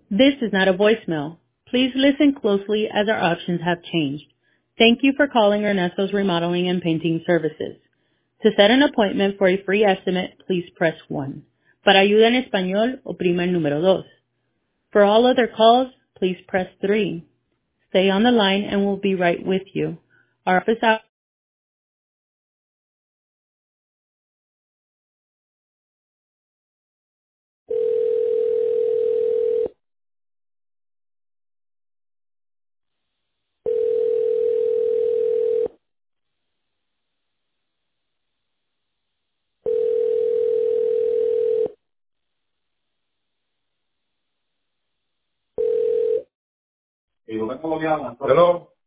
This is not a voicemail. Please listen closely as our options have changed. Thank you for calling Ernesto's Remodeling and Painting Services. To set an appointment for a free estimate, please press 1. Para ayuda en español, oprima el número dos. For all other calls, please press 3. Stay on the line and we'll be right with you. Our office hours. Hello.